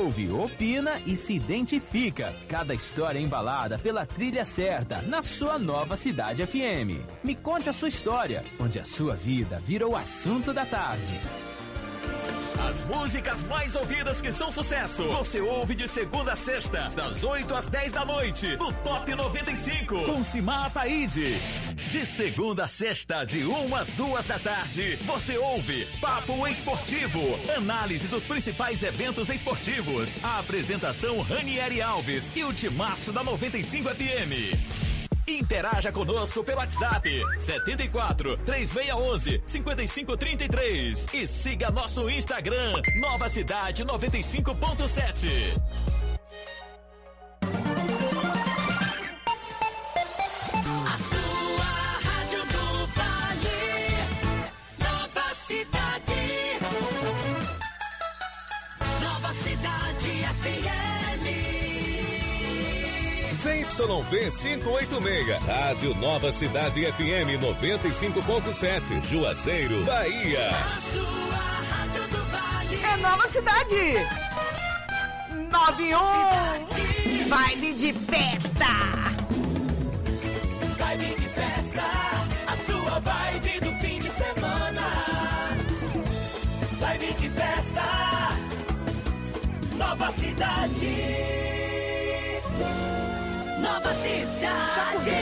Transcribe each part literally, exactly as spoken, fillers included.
ouve, opina e se identifica. Cada história embalada pela trilha certa, na sua Nova Cidade F M. Me conte a sua história, onde a sua vida virou o assunto da tarde. As músicas mais ouvidas que são sucesso, você ouve de segunda a sexta, das oito às dez da noite, no Top noventa e cinco, com Simar Ataíde. De segunda a sexta, de uma às duas da tarde, você ouve Papo Esportivo, análise dos principais eventos esportivos. A apresentação Ranieri Alves e o timaço da noventa e cinco F M. Interaja conosco pelo WhatsApp setenta e quatro, três seis um um, cinco cinco três três e siga nosso Instagram Nova Cidade noventa e cinco ponto sete. A sua Rádio do Vale, Nova Cidade, Nova Cidade F M. Z Y V quinhentos e oitenta e seis, Rádio Nova Cidade F M noventa e cinco ponto sete, Juazeiro, Bahia. A sua Rádio do Vale é Nova Cidade. noventa e um, vibe de festa. Vibe de festa, a sua vibe do fim de semana. Vibe de festa, Nova Cidade. Nova Cidade.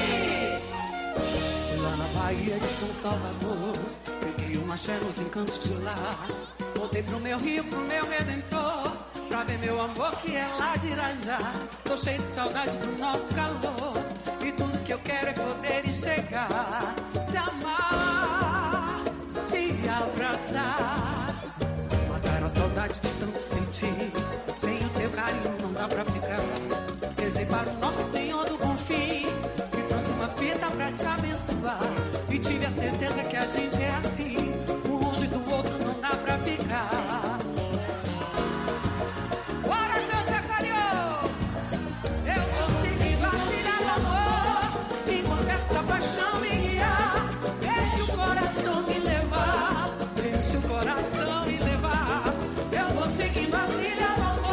Lá na Bahia de São Salvador, peguei um axé nos encantos de lá. Voltei pro meu rio, pro meu redentor, pra ver meu amor que é lá de Irajá. Tô cheio de saudade do nosso calor, e tudo que eu quero é poder chegar, te amar, te abraçar. Matar a saudade de tanto sentir, sem o teu carinho não dá pra ficar. Rezei para o nosso Senhor do Confim, me trouxe uma fita pra te abençoar, e tive a certeza que a gente é assim, um longe do outro não dá pra ficar. Bora, canta, Cariô! Eu vou seguindo a trilha do amor, enquanto essa paixão me guiar. Deixa o coração me levar, deixa o coração me levar. Eu vou seguindo a trilha do amor.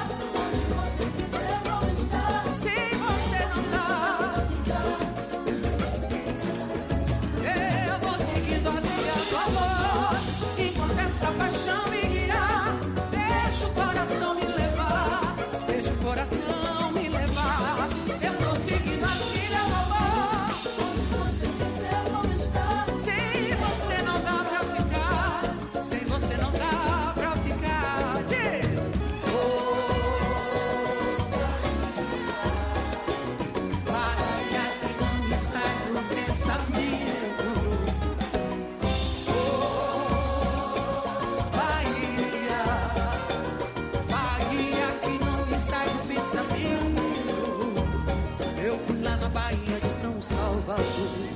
Enquanto essa paixão me guiar, deixa o coração me levar, deixa o coração me levar. Eu tô seguindo a trilha do amor. Onde você quiser, vou estar. Sem você não dá pra ficar, sem você não dá pra ficar. Diz! Maria que não me sai do pensamento. Eu fui lá na Bahia de São Salvador.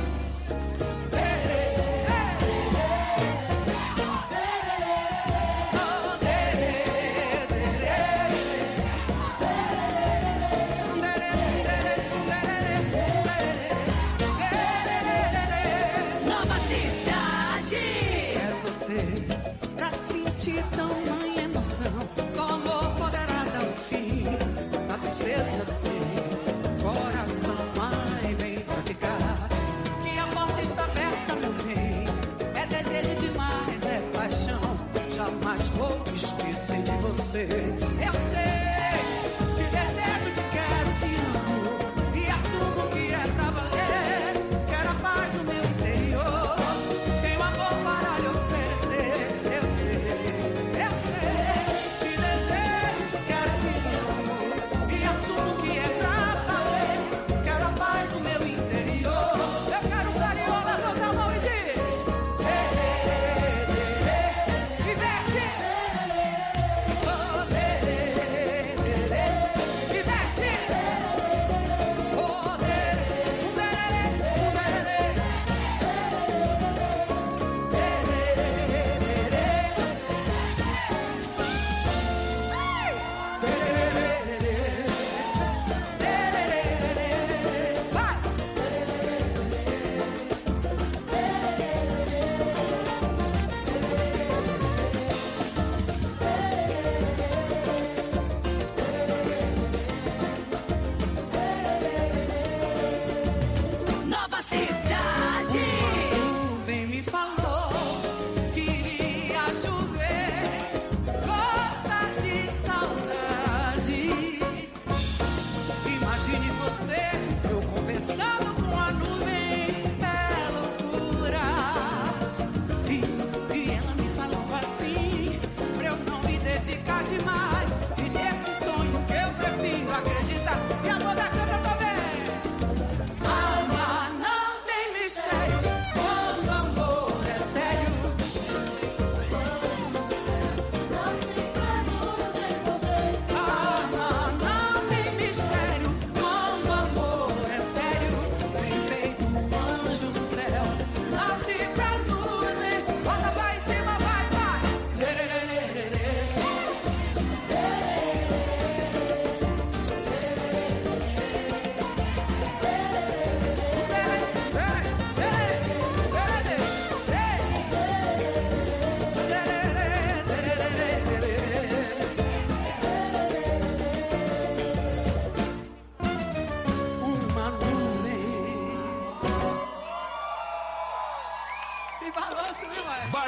Nova Cidade. Quero você pra sentir tamanha emoção. Só amor poderá dar um fim na tristeza do meu coração. Mãe, vem pra ficar, que a porta está aberta, meu bem. É desejo demais, é paixão. Jamais vou esquecer de você. Eu sei, te desejo, te quero, te amo, e assumo que é pra valer. Quero a paz no meu interior, tenho amor para lhe oferecer. Eu sei, eu sei, te desejo, te quero, te amo, e assumo que é pra valer. Quero a paz no meu interior. Eu quero carinho, levanta a mão e diz: e verde, oh,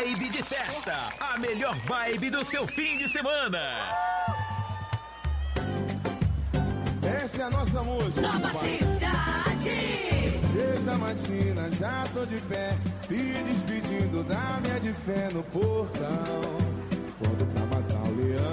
Vibe de festa, a melhor vibe do seu fim de semana. Essa é a nossa música. Nova Cidade. Seis da matina, já tô de pé, me despedindo da minha de fé no portão. Quando pra matar o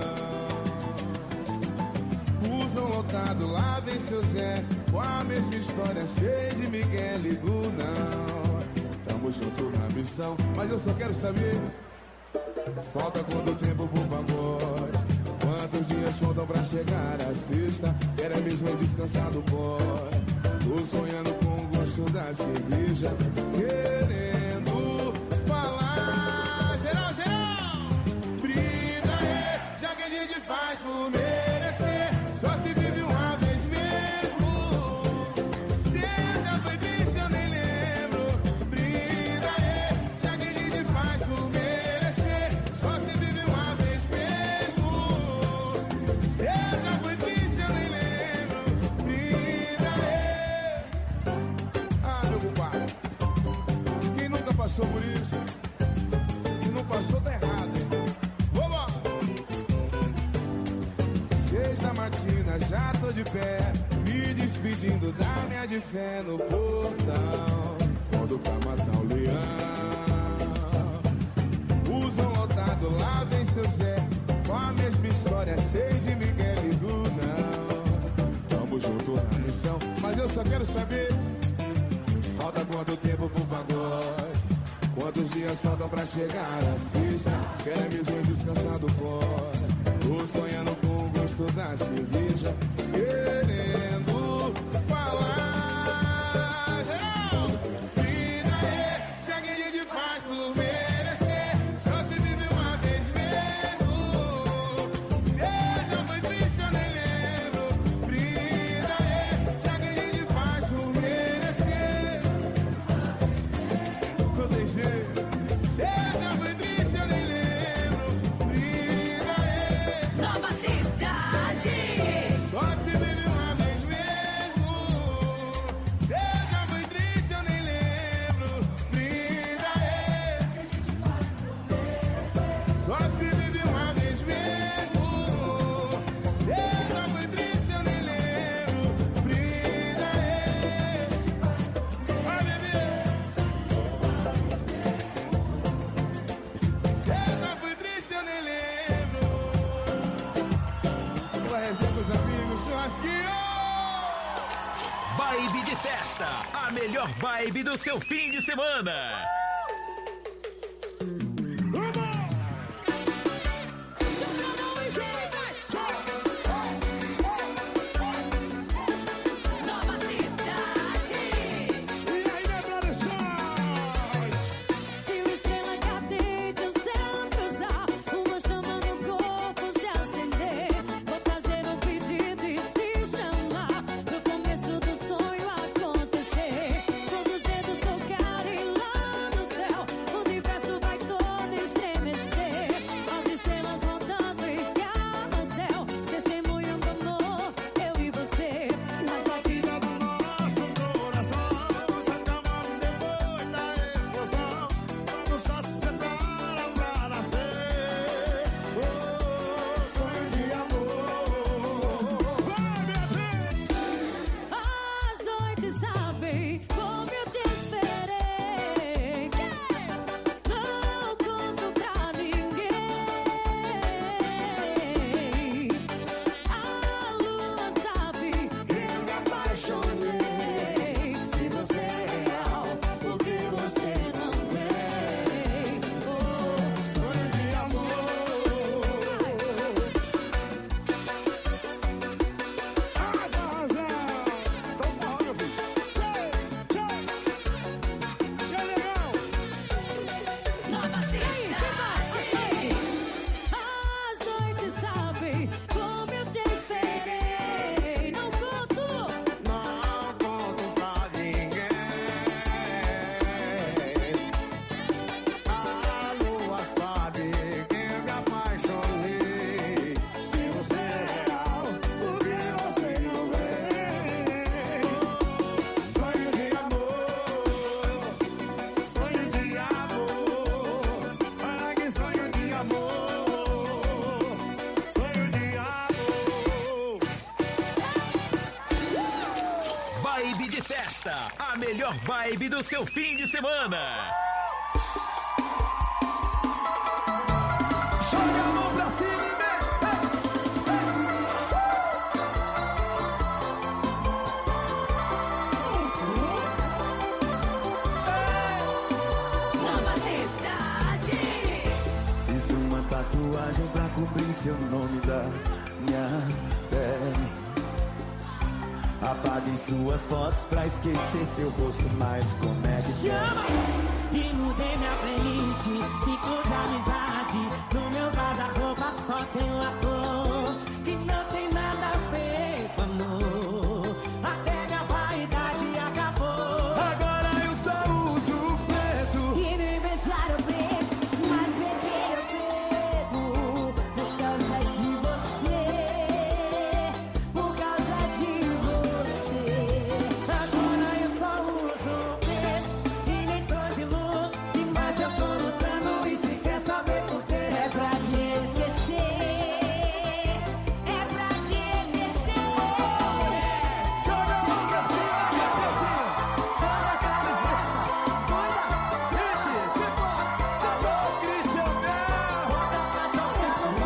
leão. Usam lotado, lá vem seu Zé, com a mesma história, cheia de Miguel, ligo não. Tamo junto na missão, mas eu só quero saber, falta quanto tempo pro pagode? Quantos dias faltam pra chegar a sexta? Quero mesmo descansar do pó. Tô sonhando com o gosto da cerveja, querendo falar. Geral, geral! Brida aí, já que a gente faz por merecer. Só se vive uma vez mesmo. Seja foi triste, eu nem lembro. Brida aí, já que a gente faz por merecer. Só se vive uma vez mesmo. Seja foi triste, eu nem lembro. Brida aí. Ah, meu compadre, quem nunca passou por isso? Quem não passou tá errado, hein? Vamos! Seis da matina, já tô de pé, me despedindo da minha de fé no portão. Quando pra matar o leão. Usam lotado, lá vem seu Zé, com a mesma história, sei de Miguel e não. Tamo junto na missão, mas eu só quero saber, falta quanto tempo pro pagode? Quantos dias faltam pra chegar a sexta? Quero mesmo descansar do pó. Tô sonhando com o gosto da cerveja, querendo falar. Geral! Brida aí, já que a gente faz por merecer. Só se vive uma vez mesmo. Seja foi triste, eu nem lembro. Brida aí, já que a gente faz por merecer. Não tem jeito. Seja foi triste, eu nem lembro. Brida aí. Nova Cidade. Só se vive uma vez mesmo. Seja foi triste, eu nem lembro. Brida aí. Só se vive uma vez mesmo. Seja foi triste, eu nem lembro. Brida aí. Vai, bebê. Seja foi triste, eu nem lembro. Aquela resenha com os amigos, churrasquinho. Vibe de festa, a melhor vibe do seu fim de semana. Nova Cidade. E aí, minha produções? Se uma estrela cadente o céu cruzar, uma chama no corpo se acender, vou fazer um pedido e te chamar pro começo do sonho acontecer. Todos os dedos tocarem lá no Festa, a melhor vibe do seu fim de semana. Joga a mão pra cima, Nova cidade. Fiz uma tatuagem pra cobrir seu nome da minha pele. Apaguei suas fotos pra esquecer seu rosto, mas como é que chama? E mudei minha playlist, ciclo de amizade. No meu guarda-roupa só tem uma cor que não tem nada a ver com amor. Até minha vaidade acabou. Agora eu só uso preto. E nem beijar eu beijo, mas beber eu bebo. Por causa de você, por causa de você. Agora eu só uso preto e nem tô de luto, mas eu tô lutando e se quer saber por quê. É pra te esquecer, é pra te esquecer. Joga a mão pra cima, cafezinho. Chama a cabeça, cuida, Gente, se pode, se joga o Christian Bell. bota pra tocar no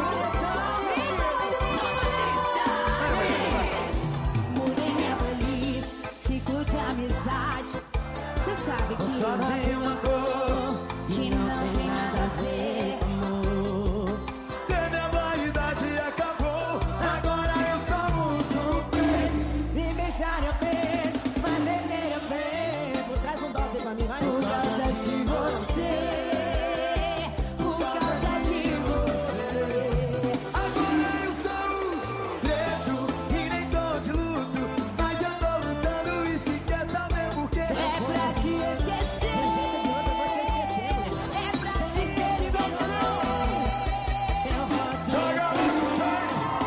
reggaeton. Mudei minha playlist, ciclo de amizade. Cê sabe que Só tem uma cor que não tem nada a ver. amor. Até minha vaidade acabou. Agora eu só uso preto. Me beijar eu beijo, mas beber eu bebo. Traz um doce pra mim, vai no Por causa de você, por causa de você. Agora eu só uso preto e nem tô de luto, mas eu tô lutando e se quer saber por quê. É pra te esquecer. Se de jeito de outro eu vou te esquecer, mulher. É pra te esquecer. Eu vou te Joga a mão, esquecer.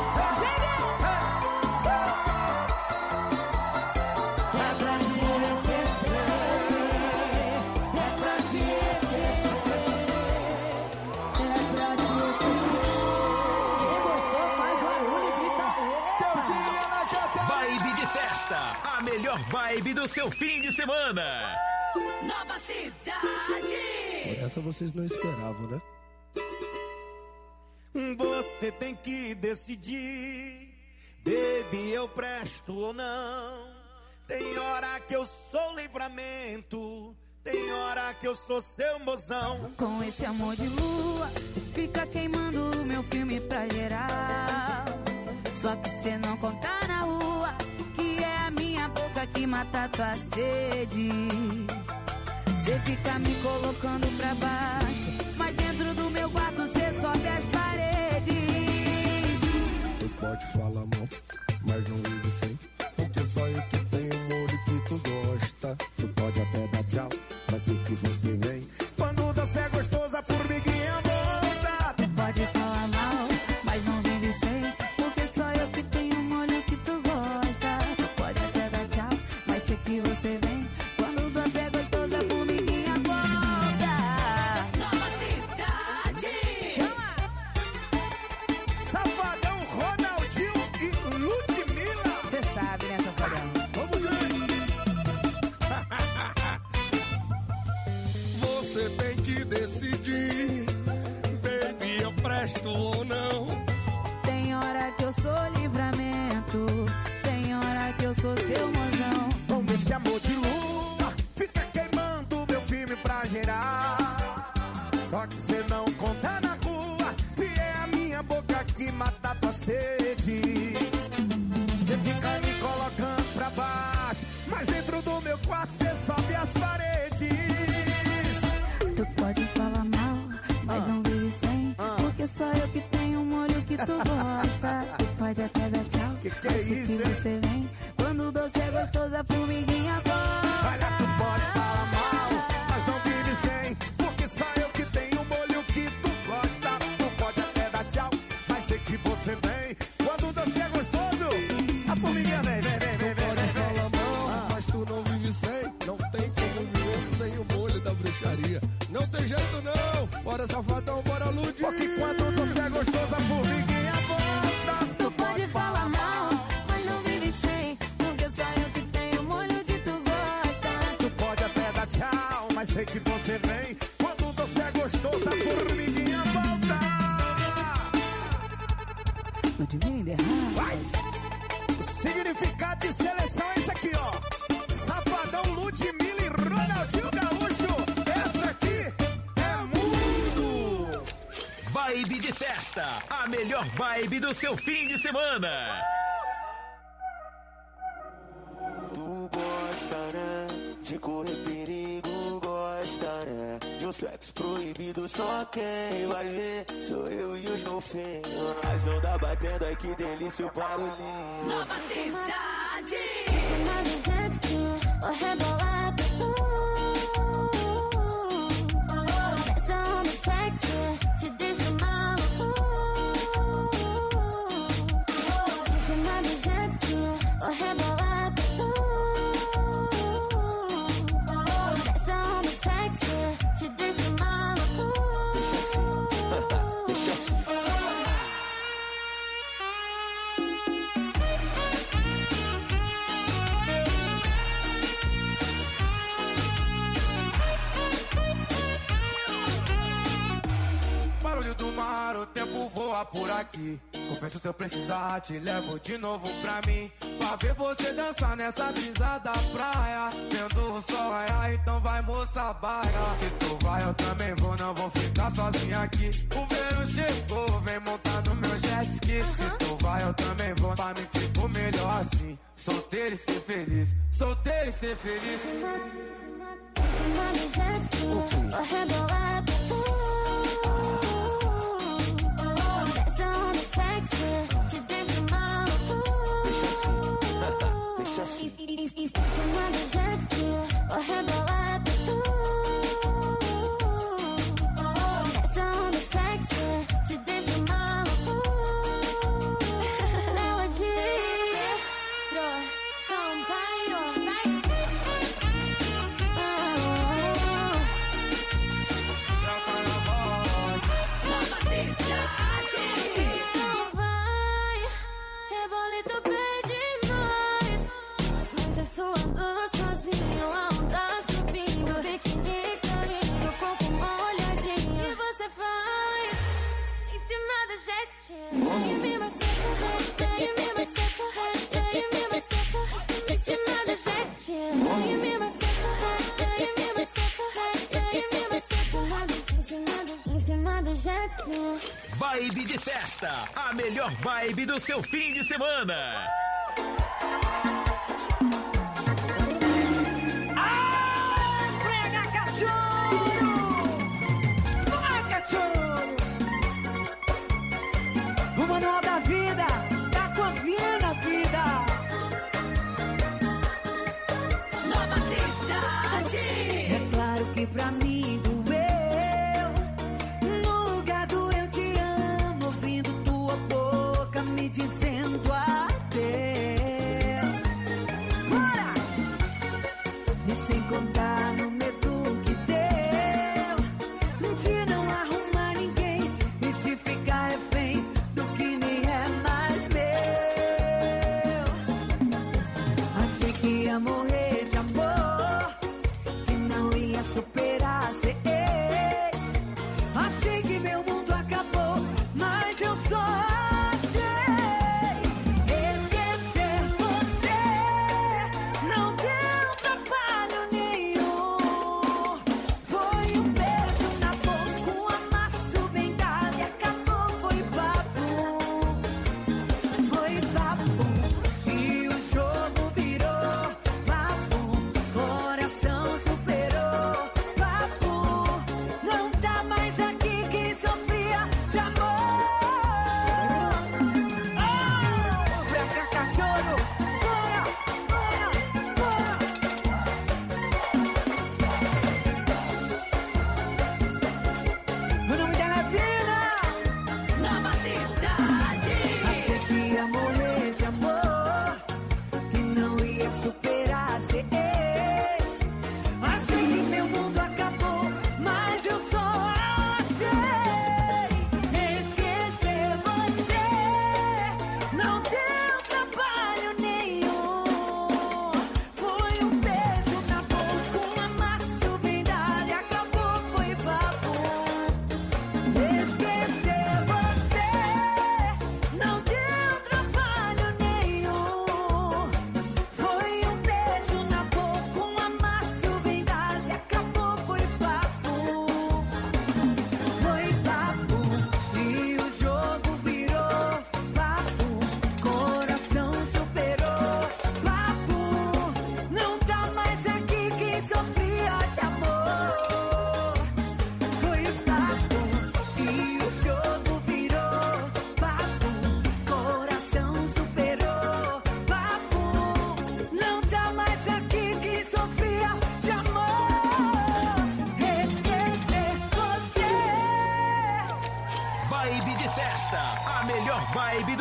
É pra te esquecer. É pra te esquecer. É pra te esquecer. Quem gostou faz barulho e grita. Teuzinha na casa. Vibe de festa, a melhor vibe do seu fim de semana. Nova cidade. Essa vocês não esperavam, né? Você tem que decidir, baby, eu presto ou não. Tem hora que eu sou livramento, tem hora que eu sou seu mozão. Com esse amor de lua, fica queimando o meu filme pra geral. Só que cê não conta na rua, que é a minha boca que mata tua sede. Cê fica me colocando pra baixo, mas dentro do meu quarto cê sobe as paredes. Tu pode falar mal, mas não vive sem. Porque só eu que tenho um molho que tu gosta. Tu pode até dar tchau, mas sei que você vem. Quando você é gostoso, a formiguinha volta. Tu pode falar mal, mas não vive sem. Porque só eu que tenho um molho que tu gosta. Tu pode até dar tchau, mas sei que você vem. Quando você é gostoso, a formiguinha volta. Nova cidade. Chama! Safadão, Ronaldinho e Ludmilla. Você sabe, né, Safadão? Vamos ver! Você tem que decidir, baby, eu presto ou não. Tem hora que eu sou livramento, tem hora que eu sou seu mozão. Com esse amor de lua, fica queimando meu filme pra gerar. Só que cê não conta na rua, e é a minha boca que mata tua sede. Cê fica me colocando pra baixo, mas dentro do meu quarto cê sobe as paredes. Tu pode falar mal, mas não vive sem. Porque só eu que tenho um molho que tu gosta. Tu pode até dar tchau, Que que é mas sei isso, que hein? você vem. Quando o doce é gostoso, a formiguinha volta. Olha, tu pode falar mal, mas não vive sem. Porque só eu que tenho o molho que tu gosta. Tu pode até dar tchau, mas sei que você vem. Quando o doce é gostoso, a formiguinha vem, vem, vem, vem, vem, Pode vem, falar vem. mal, mas tu não vive sem. Não tem como viver sem o molho da bruxaria. Não tem jeito não. Bora safadão, bora Lud. Porque quando o doce é gostoso, a formiguinha volta. Tu pode falar mal, mas não vive sem. Porque só eu que tenho um molho que tu sei que você vem. Quando você é gostoso, a formiguinha volta. Vai. O significado de seleção é esse aqui, ó. Safadão, Ludmilla e Ronaldinho Gaúcho. Essa aqui é mundo. Vibe de festa, a melhor vibe do seu fim de semana. Tu gosta, né? De correr perigo, gosta, né? De um sexo proibido, só quem vai ver sou eu e os golfinhos. As ondas batendo, ai que delícia o barulhinho. Nova cidade. Em cima do jet ski, vou rebolar pra tu. Essa onda sexy te deixa maluco. Em cima do jet ski, vou rebolar pra tu. Essa onda sexy te deixa maluco. Deixa assim, deixa assim. Barulho do mar, o tempo voa por aqui. Confesso se eu precisar, te levo de novo pra mim. Pra ver você dançar nessa brisa da praia. Vendo o sol raiar, então vai moça baia. Se tu vai eu também vou, não vou ficar sozinho aqui. O verão chegou, vem montar no meu jet ski. Se tu vai eu também vou, pra mim fico melhor assim. Solteiro e ser feliz, solteiro e ser feliz. Em cima do jet ski, vou rebolar pra tu. Essa onda sexy te deixa maluco. Deixa assim, deixa assim. Em cima do jet ski, vou rebolar pra tu. Essa onda sexy te deixa maluco. Melodia, Sampaio, vai. Nova cidade. Então vai, rebolito bem demais. Mas eu suando sozinho, a onda subindo, biquíni caindo, corpo molhadinho. E você faz em cima do jetinho. E me maceta, e me maceta, e me maceta. Em cima do jetinho. E me maceta, e me maceta, e me maceta. Em cima do, em cima do jetinho. Vibe de festa, a melhor vibe do seu fim de semana. Prega cachorro! Vai, cachorro! O manual da vida tá confiando a vida. Nova cidade. É claro que pra mim doeu. No lugar do eu te amo, ouvindo tua boca me dizendo adeus. Bora! E sem contar no medo que deu de não arrumar ninguém e de ficar refém do que nem é mais meu. Achei que ia morrer de amor, que não ia superar ser ex. Achei que meu mundo acabou, mas eu só achei esquecer você. Não deu trabalho nenhum. Foi um beijo na boca, um amasso bem dado e acabou. Foi papo, foi papo. E o jogo virou papo. Coração superou papo. Não tá mais aqui quem sofria de amor. Oh, prega cachorro, bora, bora, bora. O nome dela é Vina. Nova cidade. Achei que ia morrer de amor, que não ia superar ser ex. Achei que meu mundo acabou, mas eu só achei esquecer você. Não deu trabalho nenhum. Foi um beijo na boca, um amasso bem dado e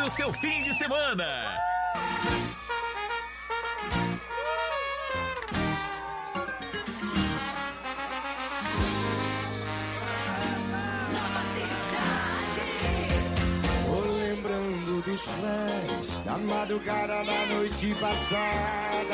do seu fim de semana. Dos flash da madrugada da noite passada,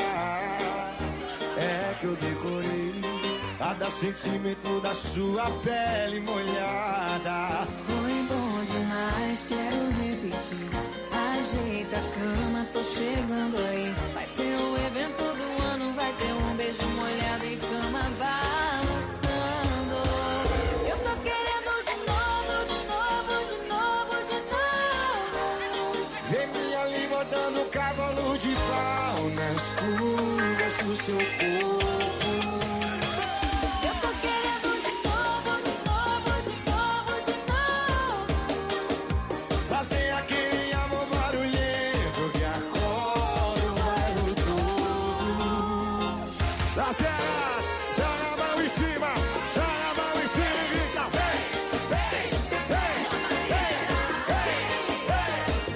é que eu decorei a dar sentimento da sua pele molhada. Foi bom demais, quero repetir. Ajeita a cama, tô chegando aí. Vai ser o evento do ano, vai ter um beijo molhado e cama balançando. Eu tô querendo de novo, de novo, de novo, de novo. Vem minha língua dando cavalo de pau nas curvas do seu corpo. Eu tô querendo de novo, de novo, de novo, de novo. Fazer aquele amor barulhento que acorda o bairro todo. Las elas, joga a mão em cima, joga a mão em cima e grita: vem, vem, vem, vem, vem,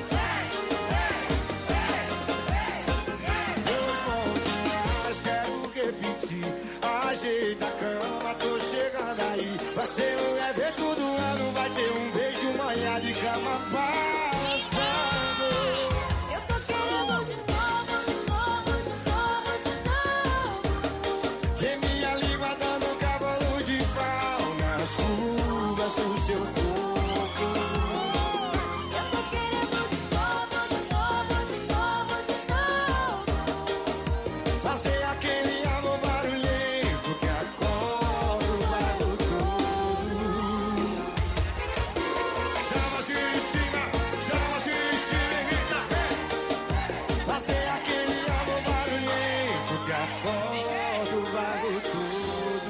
vem, vem. Foi bom demais, quero repetir. Ajeita a cama, tô chegando aí. Vai ser o evento do ano, vai ter um beijo molhado e cama balançando. Eu tô querendo de novo, de novo, de novo, de novo. Vem minha língua dando cavalo de pau nas curvas do seu corpo. Eu tô querendo de novo, de novo, de novo, de novo. Fazer aquele amor barulhento que acorda o bairro todo. Chama assim em cima, chama assim em cima e grita: vem. Fazer aquele amor barulhento que acorda o bairro todo.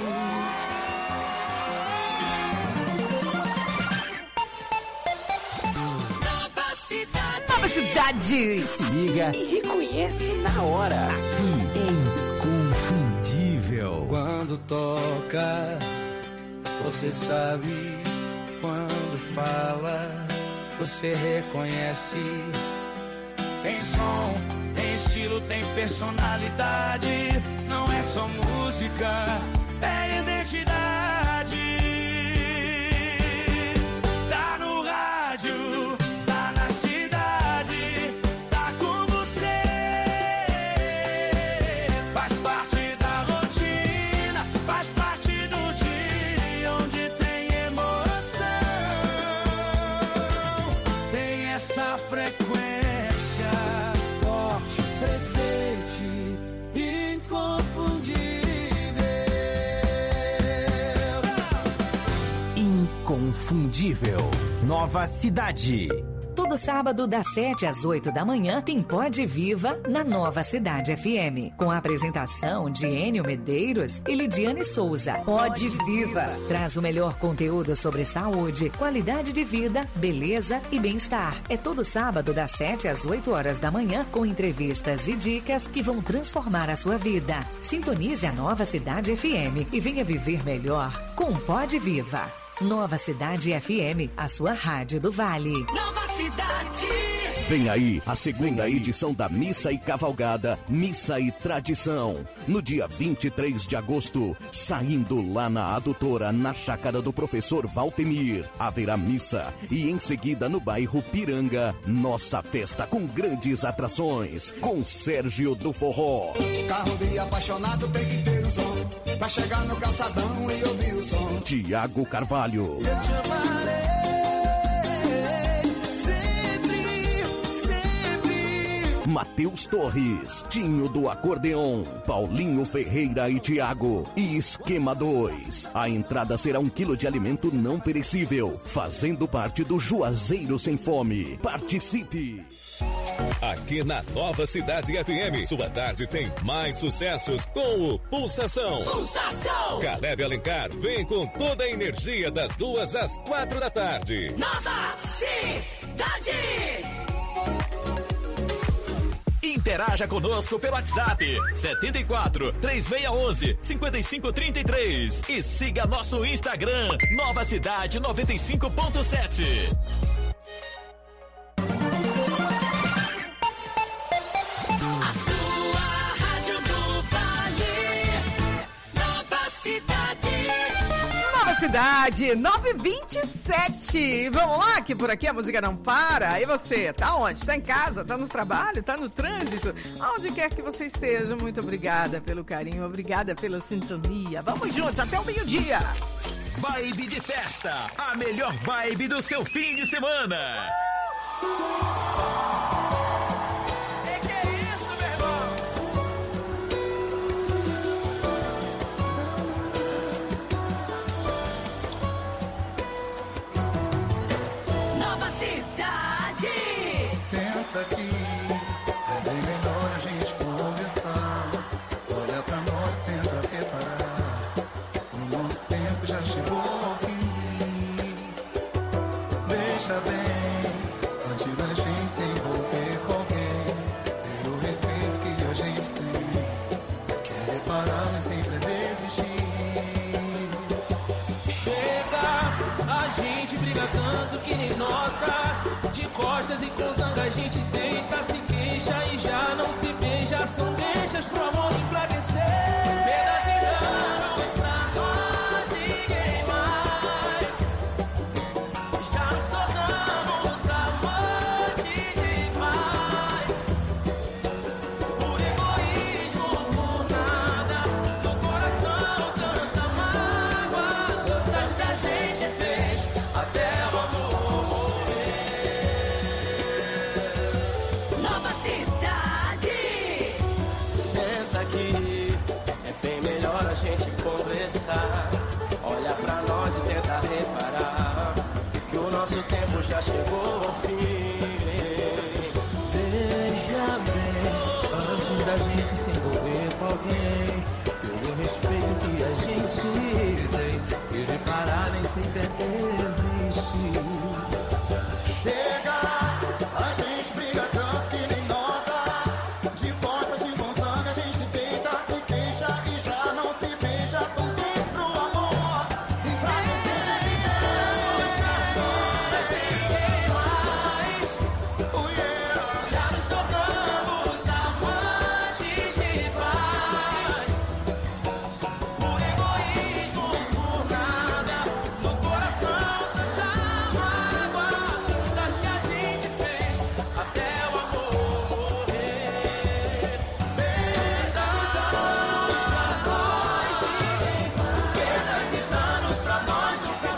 Nova cidade. Nova cidade! Se liga e reconhece na hora. Aqui é inconfundível. Quando toca, você sabe. Quando fala, você reconhece. Tem som, tem estilo, tem personalidade. Não é só música, é identidade. Tá no rádio, tá na cidade, tá com você. Faz parte da rotina, faz parte do dia onde tem emoção. Tem essa frequência forte, presente, Inconfundível. Nova cidade. Todo sábado, das sete às oito da manhã, tem Pode Viva na Nova Cidade F M. Com a apresentação de Enio Medeiros e Lidiane Souza. Pode Viva traz o melhor conteúdo sobre saúde, qualidade de vida, beleza e bem-estar. É todo sábado, das sete às oito horas da manhã, com entrevistas e dicas que vão transformar a sua vida. Sintonize a Nova Cidade F M e venha viver melhor com Pode Viva. Nova Cidade F M, a sua rádio do Vale. Nova Cidade. Vem aí a segunda edição da Missa e Cavalgada, Missa e Tradição. No dia vinte e três de agosto, saindo lá na Adutora, na chácara do professor Valtemir, haverá missa. E em seguida no bairro Piranga, nossa festa com grandes atrações, com Sérgio do Forró. Carro de apaixonado tem que ter um som, pra chegar no calçadão e ouvir o som. Tiago Carvalho. Eu te amarei. Matheus Torres, Tinho do Acordeon, Paulinho Ferreira e Tiago e Esquema dois. A entrada será um quilo de alimento não perecível, fazendo parte do Juazeiro Sem Fome. Participe! Aqui na Nova Cidade F M, sua tarde tem mais sucessos com o Pulsação. Pulsação! Caleb Alencar vem com toda a energia das duas às quatro da tarde. Nova Cidade! Interaja conosco pelo WhatsApp setenta e quatro, três seis um um, cinco cinco três três e siga nosso Instagram Nova Cidade noventa e cinco ponto sete. Cidade, nove e vinte e sete. Vamos lá, que por aqui a música não para. E você, tá onde? Tá em casa? Tá no trabalho? Tá no trânsito? Aonde quer que você esteja, muito obrigada pelo carinho, obrigada pela sintonia. Vamos juntos, até o meio-dia. Vibe de festa, a melhor vibe do seu fim de semana. Senta aqui, é bem melhor a gente conversar. Olha pra nós, tenta reparar. O nosso tempo já chegou ao fim. Veja bem, antes da gente se envolver com alguém, ter o respeito que a gente tem. Quer reparar, mas sempre é desistir. Chega, a gente briga tanto que nem nota. De costas e com zanga a gente tenta, se queixa e já não se beija. São deixas pro amor enfraquecer. Perdas e danos pra nós, ninguém mais. Já nos tornamos amantes demais. Por egoísmo, por nada. No coração tanta mágoa. Tantas que a gente fez até o amor. Olha pra nós e tenta reparar que o nosso tempo já chegou ao fim. Veja bem, antes da gente se envolver com alguém, pelo respeito que a gente tem, e de parar nem sempre existe. Chega, a gente briga tanto que nem nota. De costas e com sangue a gente tenta, se queixa e já não se beija. São três pro amor, enfraquecidas e danos pra nós, ninguém mais. Oh yeah. Já nos tornamos amantes rivais. Por egoísmo, por nada. No coração tanta mágoa. Tantas que a gente fez até o amor morrer. Perdas e danos pra nós, ninguém mais. Perdas e danos pra nós nunca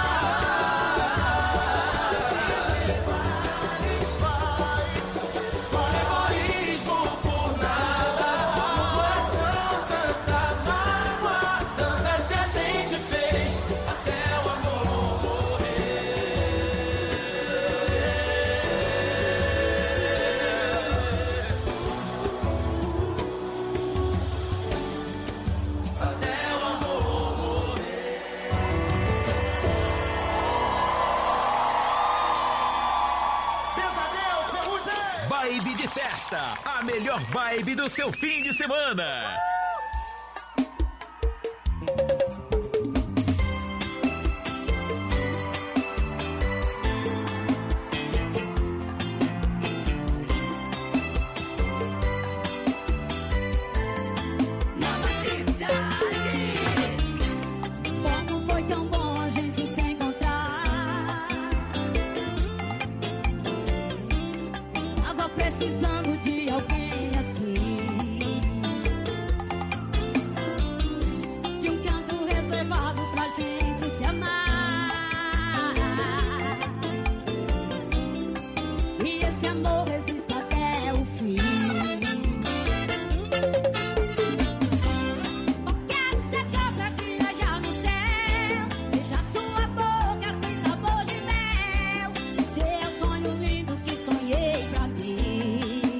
mais. Por egoísmo, por nada. No coração tanta mágoa. Tantas que a gente fez até o amor morrer. Até o amor morrer. Pesadelo, ferrugem! Vibe de festa, a melhor vibe do seu fim de semana. Nova cidade. Como foi tão bom a gente se encontrar. Estava precisando de alguém assim, de um canto reservado pra gente se amar. E esse amor resiste até o fim. Quero ser cabra que viajar no céu. Beijar sua boca tem sabor de mel. Esse é o sonho lindo que sonhei pra mim.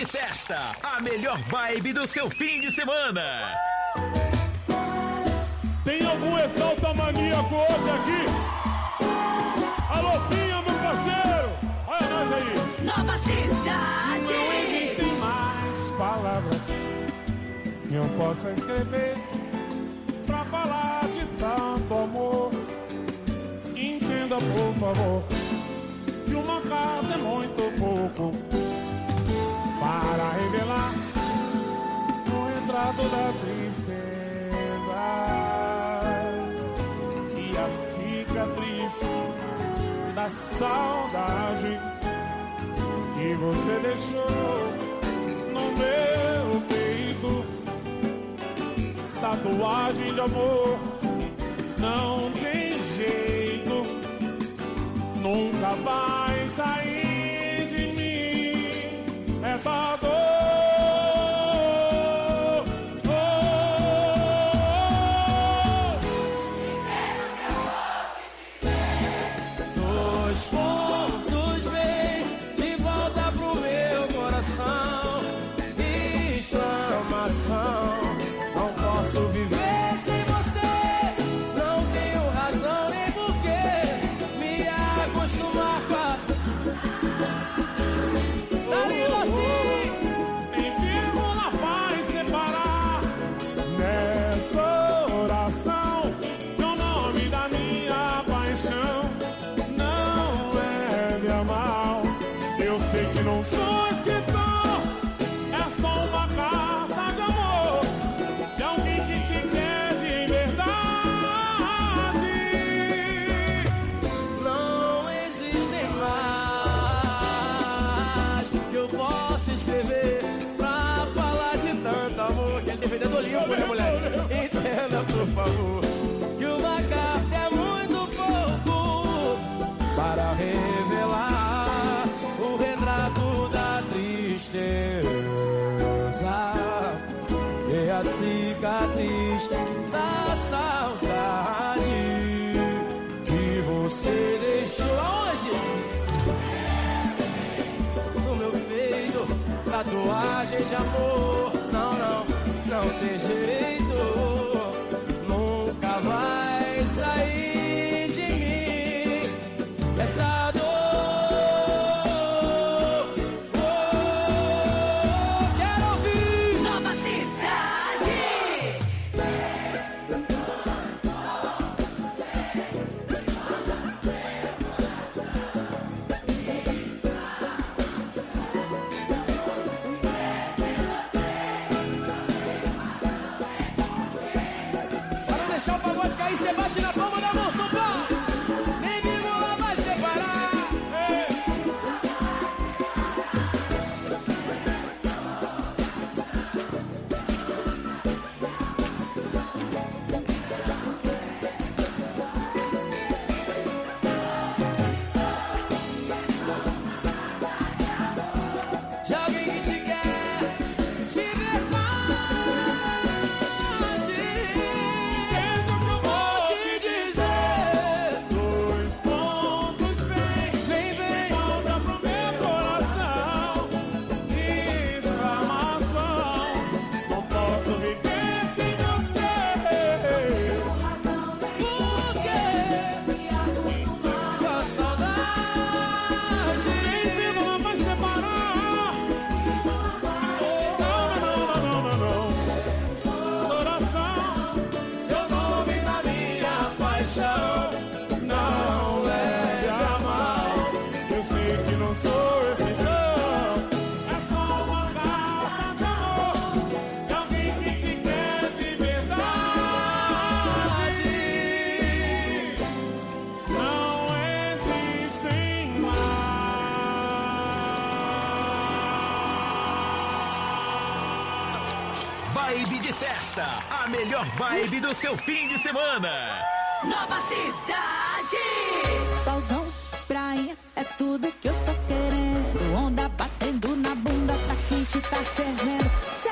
de Festa, a melhor vibe do seu fim de semana. Tem algum exalta maníaco hoje aqui? Alô, Pinha, meu parceiro! Olha nós aí! Nova Cidade! Não existem mais palavras que eu possa escrever pra falar de tanto amor. Entenda, por favor, que uma carta é muito pouco para revelar o retrato da tristeza e a cicatriz da saudade que você deixou no meu peito. Tatuagem de amor não tem jeito, nunca vai sair de mim essa dor. Dois pontos vem de volta pro meu coração. Exclamação. Não posso viver sem você. Não tenho razão nem porquê me acostumar com as... Tá lindo assim. Nem vírgula vai separar nessa oração que o nome da minha paixão não leve a mal. Eu sei que não sou escritor, é só uma carta de amor de alguém que te quer de verdade. Não existem mais que eu possa escrever pra falar de tanto amor. Aquele D V D do Olimpo, né, mulher? Entenda, por favor, que uma carta é muito pouco para revelar o retrato da tristeza e a cicatriz da saudade que você deixou aonde? No meu peito, tatuagem de amor. Não, não, não tem jeito, nunca vai sair de mim essa dor. Quero ouvir Nova Cidade! Para deixar o pagode cair, cê bate na palma da mão, São Paulo. Nem vírgula vai separar. De alguém que te quer de verdade. Vou te dizer. Dois pontos vem, Vem, vem. volta pro meu coração. Exclamação. Não posso viver sem você. Por quê? Com a saudade. Nem vírgula vai separar. Não, não, não, não, não, não. Essa oração Seu nome na minha paixão não leve a mal. eu sei que não sou esse não. É só uma carta de amor de alguém que te quer de verdade. Não existem Vibe de Festa, a melhor vibe do seu fim de semana. Nova Cidade! Solzão, praia, é tudo que eu tô querendo. Onda batendo na bunda, tá quente, tá fervendo.